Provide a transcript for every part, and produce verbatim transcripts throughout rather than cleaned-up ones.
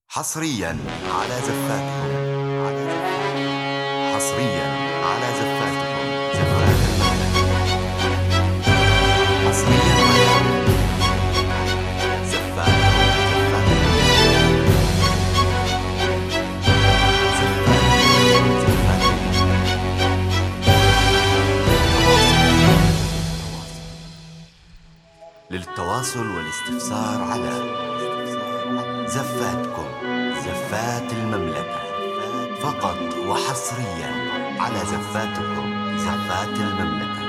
حصريا على زفاتكم على زفاتكم حصريا على زفاتكم زفات حصريا على زفات زفات للتواصل والاستفسار على زفاتكم زفات المملكة فقط وحصريا على زفاتكم زفات المملكة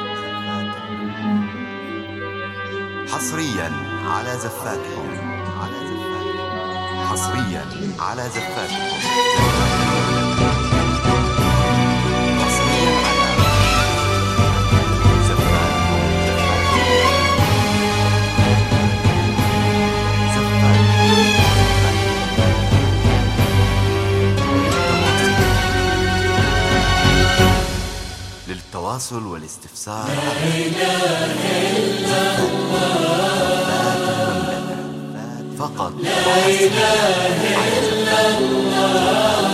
حصريا على زفاتكم على زفاتكم حصريا على زفاتكم حصريا على زفاتكم للتواصل والاستفسار لا إله إلا الله فقط لا إله إلا الله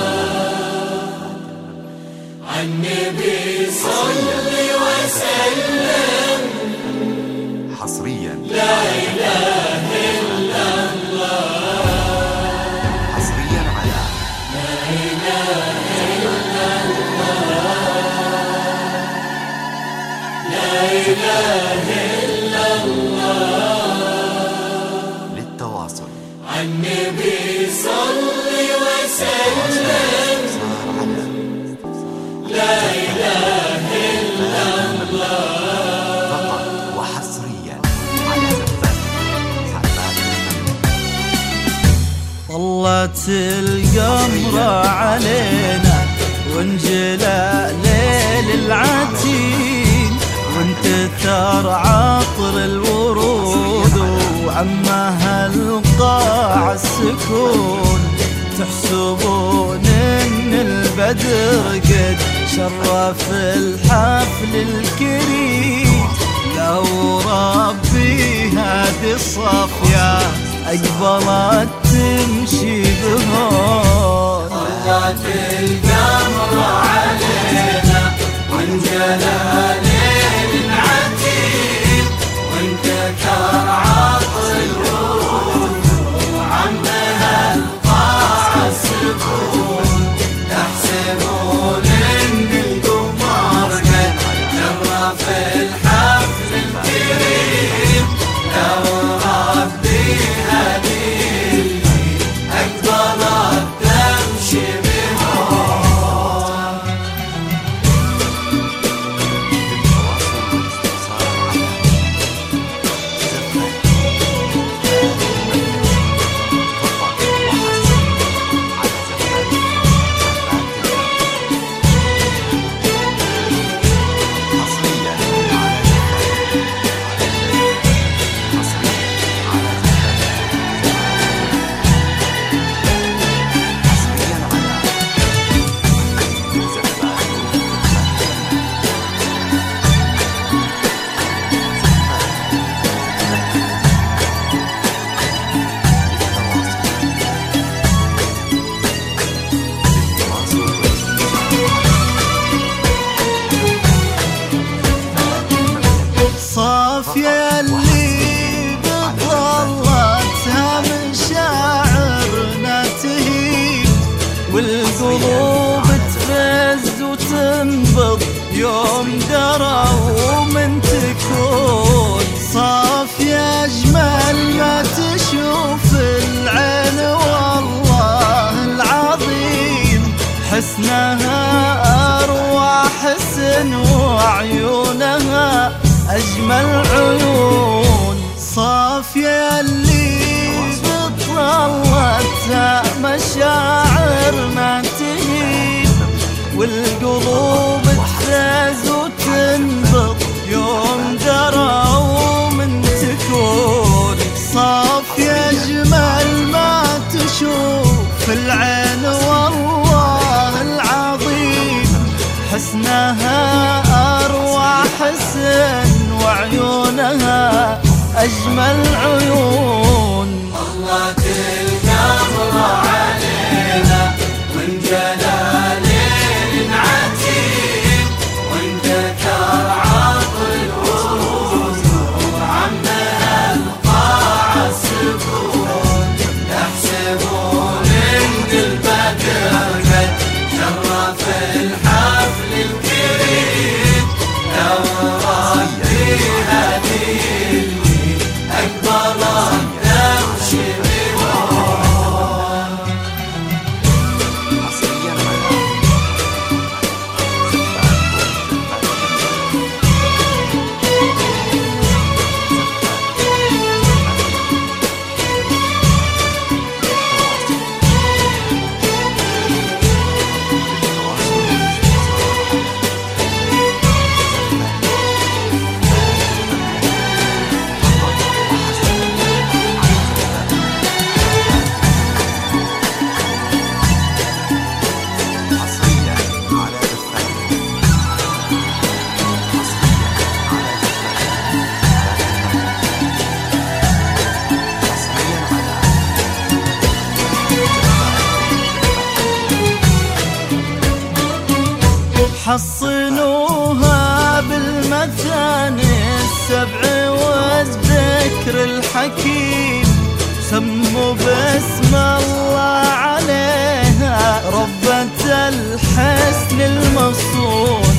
عن النبي صل وسلم حصريا لا إله إلا الله حصريا على لا إله إلا الله لا إله إلا الله للتواصل عن النبي صل وسلم لا إله إلا الله فقط وحصريا على زفات طلت القمر علينا وانجلى ليل العتيم وانتثر عطر الورود وعمها القاع السكون تحسبون ان البدر قد شرف الحفل الكريم لو ربي هذه الصفية أقبلت تمشي بهون طلت القمر علينا وانجلى ليل العتيم وانتثر عطر الورود وعمها القاع السكون تحسبون ان القمر قد شرف الحفل الكريم لو ربي هدي أقبلت تمشي بهون صافية اللي بطلتها من شاعرنا تهيب والقلوب تفز وتنبض يوم درى ومن تكون صافية أجمل ما تشوف العين والله العظيم حسنها أروع حسن وعيونها أجمل عيون صافية اللي بطلتها مشاعرنا تهيب والقلوب تفز وتنبض يوم درى ومن تكون صافية أجمل ما تشوف العين والله العظيم حسنها أروع حسن وعيونها أجمل عيون طلت القمر علينا حصنوها بالمثاني السبع والذكر الحكيم، سموا باسم الله عليها ربة الحسن المصون،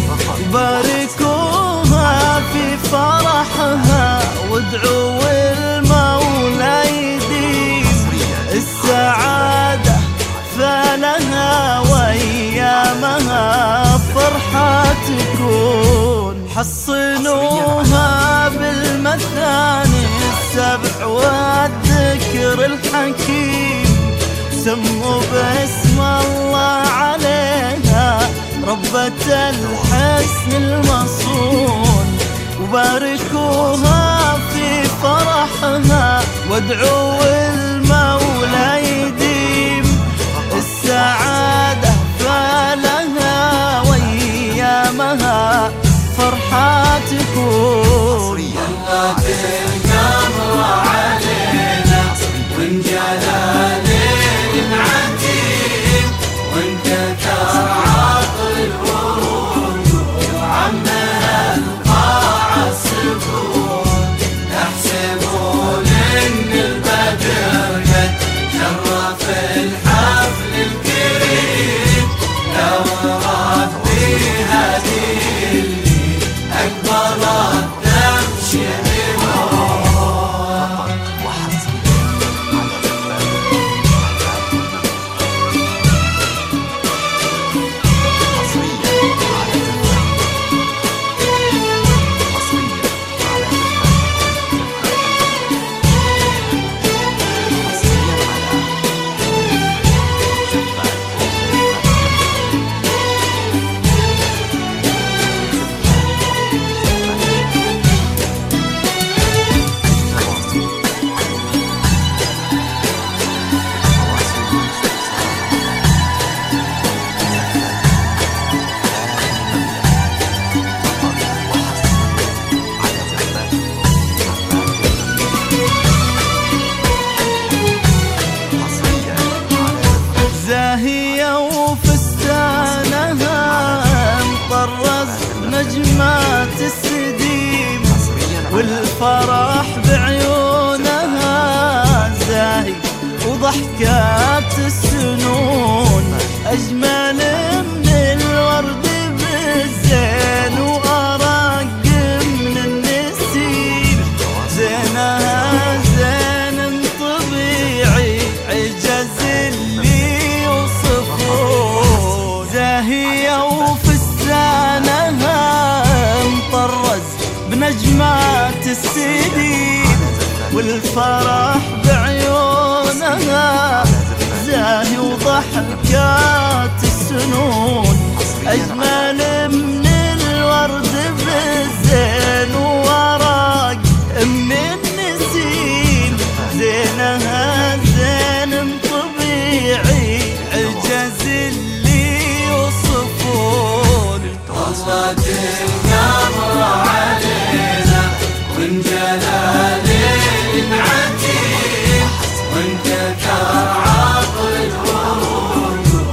باركوها في فرحها وادعوا المولى يديم السعادة فلها وأيامها فرحة تكون. حصنوها بالمثاني السبع والذكر الحكيم، سموا باسم الله عليها ربة الحسن المصون، وباركوها في فرحها وادعوا المولى يديم السعادة فلها وأيامها فرحة تكون. ظلت القمر علينا وانجلى ليل عتيم، وانكثر عطر الورود وعمها القاع السكون، يحسبون ان البدر قد شرف الحفل الكريم، لو ربي هدي اللي اقبلت تمشي زاهية وفستانها مطرز نجمات السديم، والفرح بعيونها زاهي وضحكات السنون، أجمل من الورد بالزين وأرق من النسيم، زينها زين طبيعي عجز اللي يوصفون. زاهية وفستانها مطرز بنجمات السديد، والفرح بعيونها زاهي وضحكات السنون، أجمل من الورد بالزين وورق من النسيم، زينها زين طبيعي عجز اللي يوصفون. ظلت القمر علينا وانجلى ليل عتيم، وانكثر عطر الورود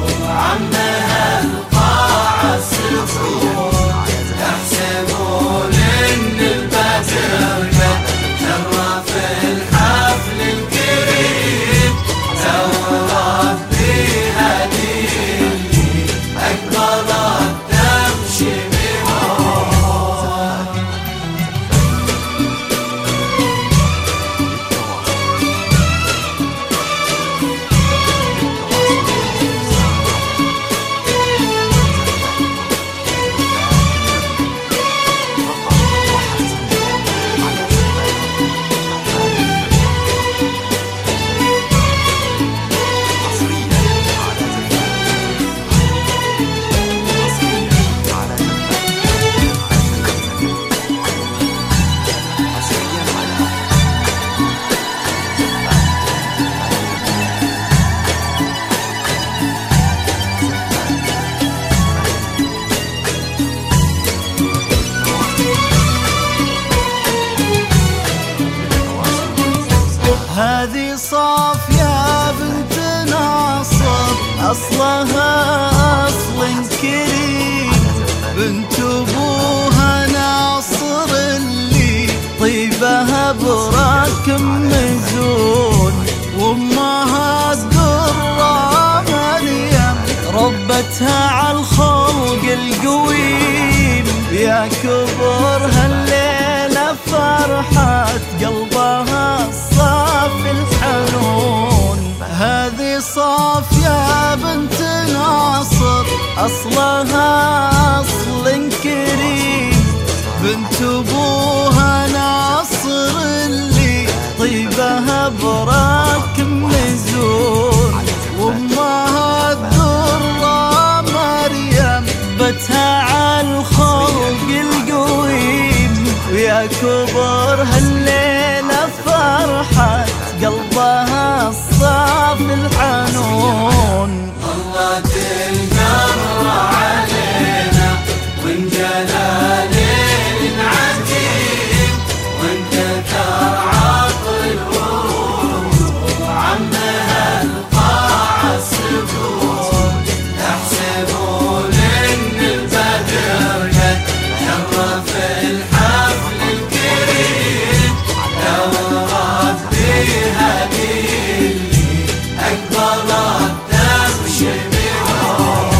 صافية بنت ناصر أصلها أصل كريم، بنت أبوها ناصر اللي طيبها براك مزون، وأمها الدرة مريم بتها عالخلق القويم، ويا كبر هالليلة فرحة قلبها الصاف الحنون. ظلت القمر علينا وانجلى ليل عتيم، وانكثر عطر الورود وعمها القاع السكون، تحسبون ان البدر قد شرف الحفل الكريم، لو ربي هدي اللي اقبلت تمشي بنور.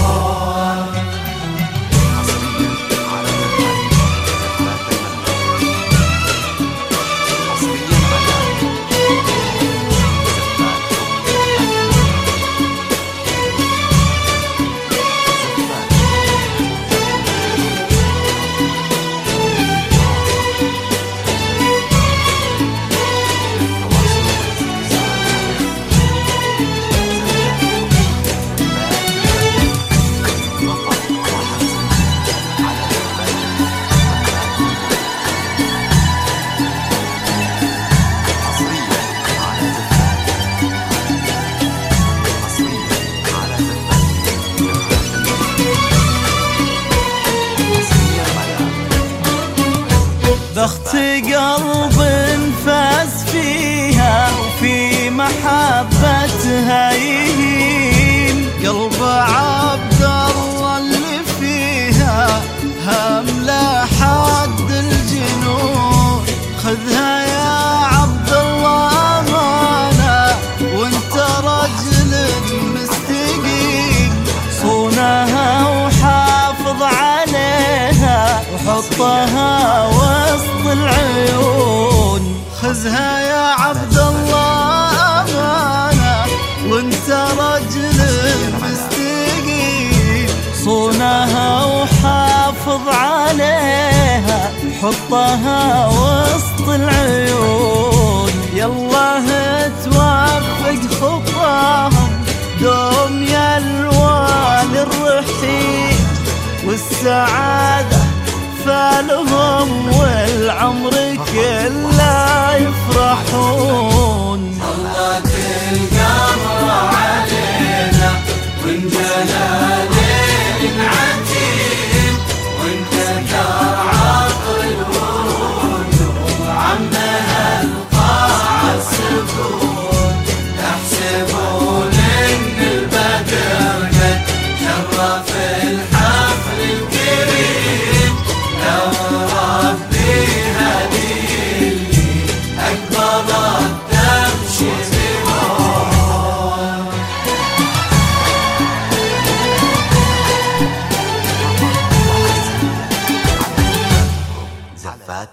ضغط قلب انفاس فيها وفي محبتها يهين، قلب عبد الله اللي فيها هم لا حد الجنون، خذها يا عبد الله امانه وانت رجل مستقيم، صونها وحافظ عليها وحطها وسط العيون، خذها يا عبد الله امانه وانت رجل مستقيم، صونها وحافظ عليها حطها وسط العيون، يالله توفق خطاهم دوم يا الوالي الرحيم، والسعادة فالهم والعمر كله يفرحون.